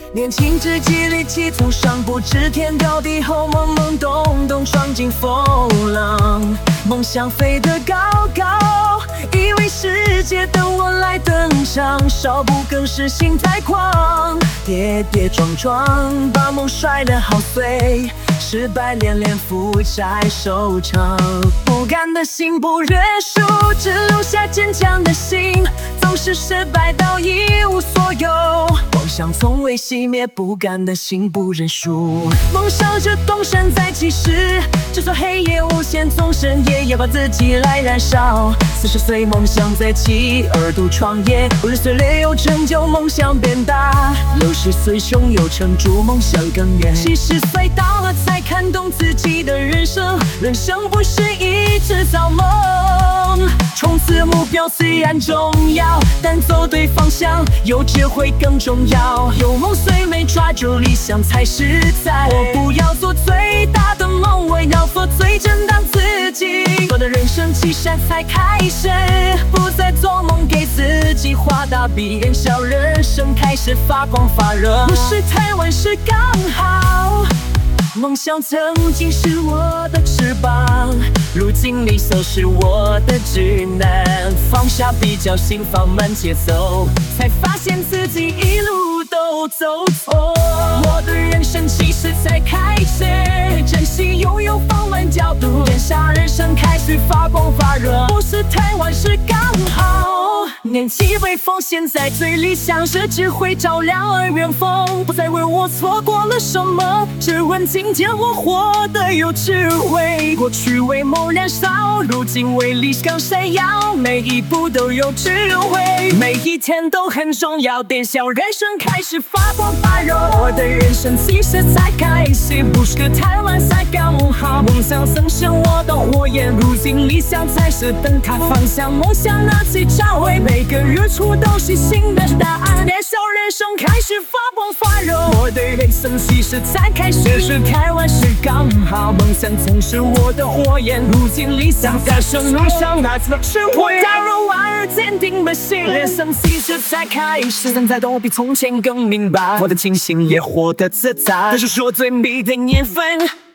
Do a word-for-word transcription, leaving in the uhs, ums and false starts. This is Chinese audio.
年轻之际力气从上，不知天高地厚，懵懵懂懂闯进风浪，梦想飞得高高，以为世界等我来登上，少不更是心太狂，跌跌撞撞把梦摔得好碎，失败连连负债收场，不甘的心不认输，只留下坚强的心，总是失败到一无所有，妄想从未熄灭，不甘的心不认输，梦想着东山再起时，就算黑夜无限，从深夜也把自己来燃烧，四十岁梦想再起，二度创业，五十岁略有成就，梦想变大，六十岁胸有成竹，梦想更远，七十岁到了才看懂自己的人生，人生不是一直造梦，冲刺目标虽然重要，但走对方向有智慧更重要，有梦虽美，抓住理想才实在，我不要做最大的梦，我要做最正当自己，我的人生其实才开始，不再做梦给自己画大饼，眼笑人生开始发光发热，不是太晚是刚好，梦想曾经是我的翅膀，如今理想是我的指南，放下比较心，放慢节奏，才发现自己一路都走错，我的人生其实才开始，珍惜拥有，放慢角度，眼下人生开始发光发热，不是太晚是刚好，年纪微风，现在最理想是只会照亮而远方，不再问我错过了什么，只问今天我活得有智慧，过去为梦燃烧，如今为理想闪耀，每一步都有智慧，每一天都很重要，点小人生开始发光发热，我的人生其实才开始，不是太晚才刚好，梦想曾是我的火焰，如今理想才是灯塔，方向梦想拿起照会，每个日出都是新的答案，点小人生开始发光发热，我的人生其实才开始，不是太晚是刚好，梦想曾是我的火焰，如今理想在生路上拿起了智慧，加入万而坚定的心，人生其实才开始，现在都比从前更明白，活得清醒也活得自在，这是我最美的年份。